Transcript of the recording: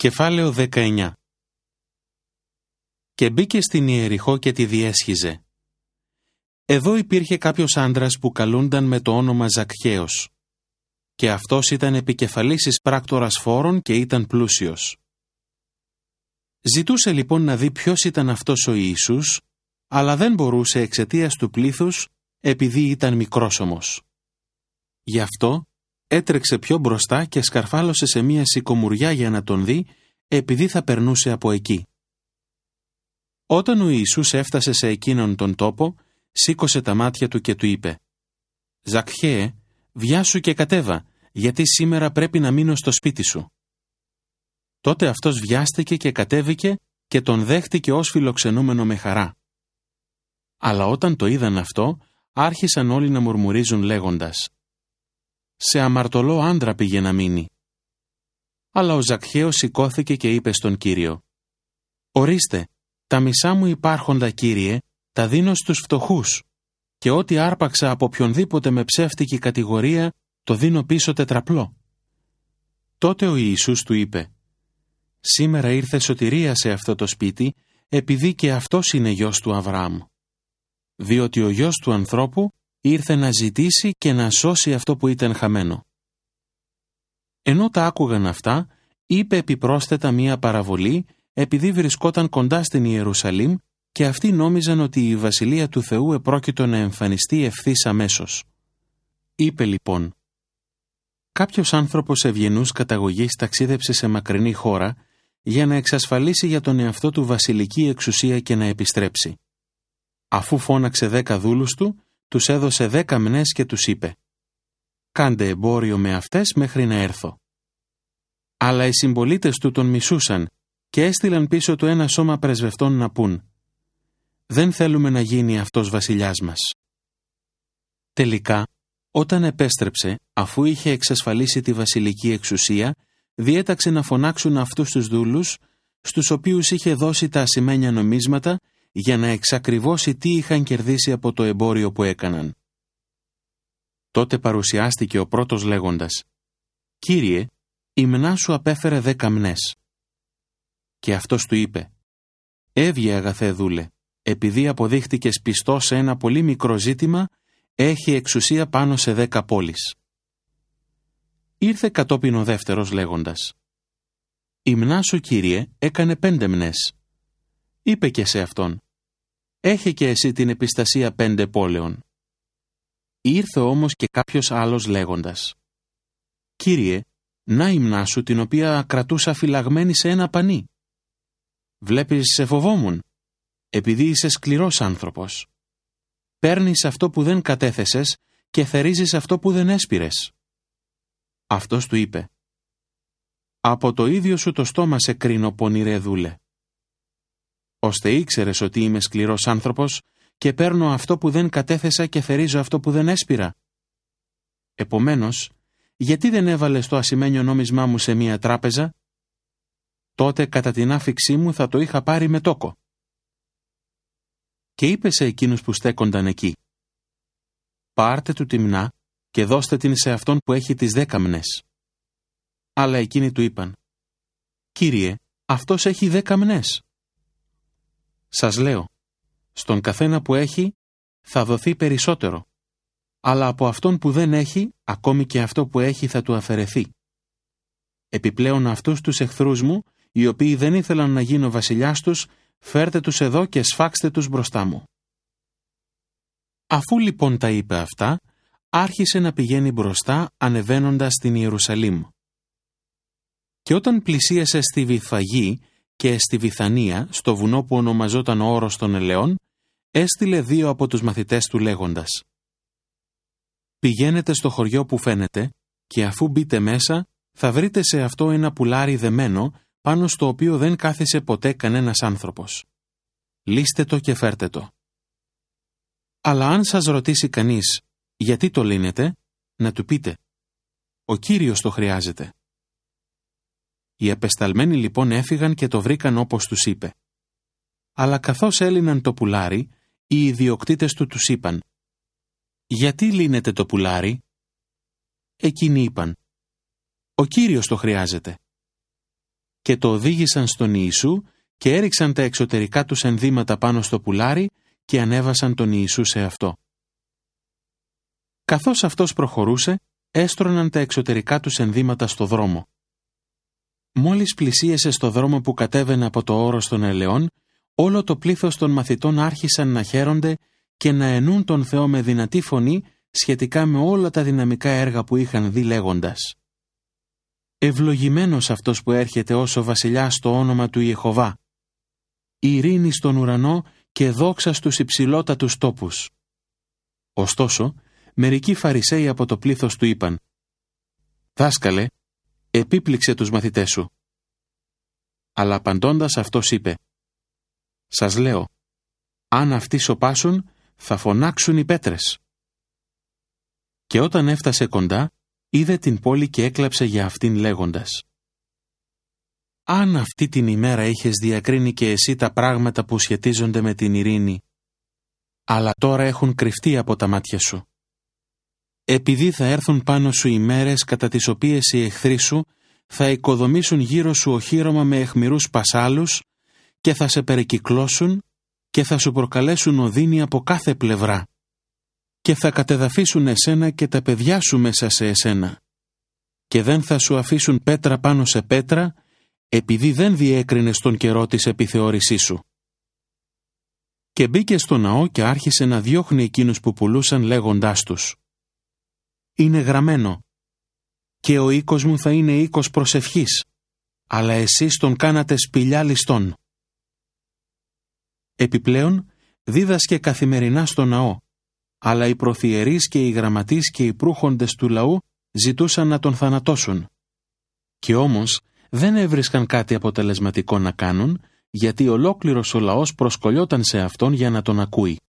Κεφάλαιο 19. Και μπήκε στην Ιεριχώ και τη διέσχιζε. Εδώ υπήρχε κάποιος άντρας που καλούνταν με το όνομα Ζακχαίος. Και αυτός ήταν επικεφαλής εισπράκτορας φόρων και ήταν πλούσιος. Ζητούσε λοιπόν να δει ποιος ήταν αυτός ο Ιησούς, αλλά δεν μπορούσε εξαιτίας του πλήθους, επειδή ήταν μικρός όμως. Γι' αυτό έτρεξε πιο μπροστά και σκαρφάλωσε σε μία σικομουριά για να τον δει, επειδή θα περνούσε από εκεί. Όταν ο Ιησούς έφτασε σε εκείνον τον τόπο, σήκωσε τα μάτια του και του είπε: «Ζακχαίε, βιάσου και κατέβα, γιατί σήμερα πρέπει να μείνω στο σπίτι σου». Τότε αυτός βιάστηκε και κατέβηκε και τον δέχτηκε ως φιλοξενούμενο με χαρά. Αλλά όταν το είδαν αυτό, άρχισαν όλοι να μουρμουρίζουν λέγοντας: «Σε αμαρτωλό άντρα πήγε να μείνει». Αλλά ο Ζακχαίος σηκώθηκε και είπε στον Κύριο: «Ορίστε, τα μισά μου υπάρχοντα, Κύριε, τα δίνω στους φτωχούς, και ό,τι άρπαξα από οποιονδήποτε με ψεύτικη κατηγορία, το δίνω πίσω τετραπλό». Τότε ο Ιησούς του είπε: «Σήμερα ήρθε σωτηρία σε αυτό το σπίτι, επειδή και αυτός είναι γιος του Αβραάμ. Διότι ο γιος του ανθρώπου ήρθε να ζητήσει και να σώσει αυτό που ήταν χαμένο». Ενώ τα άκουγαν αυτά, είπε επιπρόσθετα μία παραβολή, επειδή βρισκόταν κοντά στην Ιερουσαλήμ και αυτοί νόμιζαν ότι η Βασιλεία του Θεού επρόκειτο να εμφανιστεί ευθύς αμέσως. Είπε λοιπόν: «Κάποιος άνθρωπος ευγενούς καταγωγής ταξίδεψε σε μακρινή χώρα για να εξασφαλίσει για τον εαυτό του βασιλική εξουσία και να επιστρέψει. Αφού φώναξε 10 δούλους του, τους έδωσε 10 μνές και τους είπε: «Κάντε εμπόριο με αυτές μέχρι να έρθω». Αλλά οι συμπολίτες του τον μισούσαν και έστειλαν πίσω του ένα σώμα πρεσβευτών να πούν: «Δεν θέλουμε να γίνει αυτός βασιλιάς μας». Τελικά, όταν επέστρεψε, αφού είχε εξασφαλίσει τη βασιλική εξουσία, διέταξε να φωνάξουν αυτούς τους δούλους, στους οποίους είχε δώσει τα ασημένια νομίσματα, για να εξακριβώσει τι είχαν κερδίσει από το εμπόριο που έκαναν. Τότε παρουσιάστηκε ο πρώτος λέγοντας: «Κύριε, η μνά σου απέφερε 10 μνές». Και αυτός του είπε: «Έβγε, αγαθέ δούλε, επειδή αποδείχτηκες πιστός σε ένα πολύ μικρό ζήτημα, έχει εξουσία πάνω σε 10 πόλεις». Ήρθε κατόπιν ο δεύτερος λέγοντας: «Η μνά σου, Κύριε, έκανε 5 μνές». Είπε και σε αυτόν: «Έχει και εσύ την επιστασία 5 πόλεων». Ήρθε όμως και κάποιος άλλος λέγοντας: «Κύριε, να η μνά σου, την οποία κρατούσα φυλαγμένη σε ένα πανί. Βλέπεις, σε φοβόμουν, επειδή είσαι σκληρός άνθρωπος. Παίρνεις αυτό που δεν κατέθεσες και θερίζεις αυτό που δεν έσπηρες». Αυτός του είπε: «Από το ίδιο σου το στόμα σε κρίνω, πονηρέ δούλε. Ώστε ήξερες ότι είμαι σκληρός άνθρωπος και παίρνω αυτό που δεν κατέθεσα και θερίζω αυτό που δεν έσπηρα. Επομένως, γιατί δεν έβαλες το ασημένιο νόμισμά μου σε μία τράπεζα? Τότε κατά την άφιξή μου θα το είχα πάρει με τόκο». Και είπε σε εκείνους που στέκονταν εκεί: «Πάρτε του τη μνά και δώστε την σε αυτόν που έχει τις 10 μνές». Αλλά εκείνοι του είπαν: «Κύριε, αυτός έχει 10 μνές». «Σας λέω, στον καθένα που έχει θα δοθεί περισσότερο, αλλά από αυτόν που δεν έχει, ακόμη και αυτό που έχει θα του αφαιρεθεί. Επιπλέον αυτούς τους εχθρούς μου, οι οποίοι δεν ήθελαν να γίνω βασιλιάς τους, φέρτε τους εδώ και σφάξτε τους μπροστά μου». Αφού λοιπόν τα είπε αυτά, άρχισε να πηγαίνει μπροστά ανεβαίνοντας στην Ιερουσαλήμ. Και όταν πλησίασε στη Βηθφαγή και στη Βηθανία, στο βουνό που ονομαζόταν ο Όρος των Ελαιών, έστειλε 2 από τους μαθητές του λέγοντας: «Πηγαίνετε στο χωριό που φαίνεται και αφού μπείτε μέσα θα βρείτε σε αυτό ένα πουλάρι δεμένο, πάνω στο οποίο δεν κάθισε ποτέ κανένας άνθρωπος. Λύστε το και φέρτε το. Αλλά αν σας ρωτήσει κανείς γιατί το λύνετε, να του πείτε: ο Κύριος το χρειάζεται». Οι απεσταλμένοι λοιπόν έφυγαν και το βρήκαν όπως τους είπε. Αλλά καθώς έλυναν το πουλάρι, οι ιδιοκτήτες του τους είπαν: «Γιατί λύνετε το πουλάρι?» Εκείνοι είπαν: «Ο Κύριος το χρειάζεται». και το οδήγησαν στον Ιησού και έριξαν τα εξωτερικά τους ενδύματα πάνω στο πουλάρι και ανέβασαν τον Ιησού σε αυτό. Καθώς αυτός προχωρούσε, έστρωναν τα εξωτερικά τους ενδύματα στο δρόμο. Μόλις πλησίασε στο δρόμο που κατέβαινε από το όρος των ελαιών, όλο το πλήθος των μαθητών άρχισαν να χαίρονται και να ενούν τον Θεό με δυνατή φωνή σχετικά με όλα τα δυναμικά έργα που είχαν δει, λέγοντας: «Ευλογημένος αυτός που έρχεται ως ο βασιλιάς στο όνομα του Ιεχωβά. Ειρήνη στον ουρανό και δόξα στους υψηλότατους τόπους». Ωστόσο, μερικοί Φαρισαίοι από το πλήθος του είπαν: «Δάσκαλε, επίπληξε τους μαθητές σου». Αλλά απαντώντας αυτός είπε: «Σας λέω, αν αυτοί σωπάσουν, θα φωνάξουν οι πέτρες». Και όταν έφτασε κοντά, είδε την πόλη και έκλαψε για αυτήν λέγοντας: «Αν αυτή την ημέρα είχες διακρίνει και εσύ τα πράγματα που σχετίζονται με την ειρήνη, αλλά τώρα έχουν κρυφτεί από τα μάτια σου. Επειδή θα έρθουν πάνω σου ημέρες κατά τις οποίες οι εχθροί σου θα οικοδομήσουν γύρω σου οχύρωμα με αιχμηρούς πασάλους και θα σε περικυκλώσουν και θα σου προκαλέσουν οδύνη από κάθε πλευρά και θα κατεδαφίσουν εσένα και τα παιδιά σου μέσα σε εσένα και δεν θα σου αφήσουν πέτρα πάνω σε πέτρα επειδή δεν διέκρινες τον καιρό της επιθεώρησής σου». Και μπήκε στο ναό και άρχισε να διώχνει εκείνους που πουλούσαν λέγοντάς τους: «Είναι γραμμένο, και ο οίκος μου θα είναι οίκος προσευχής, αλλά εσείς τον κάνατε σπηλιά ληστών». Επιπλέον, δίδασκε καθημερινά στο ναό, αλλά οι προθυερείς και οι γραμματείς και οι προύχοντες του λαού ζητούσαν να τον θανατώσουν. Και όμως δεν έβρισκαν κάτι αποτελεσματικό να κάνουν, γιατί ολόκληρος ο λαός προσκολιόταν σε αυτόν για να τον ακούει.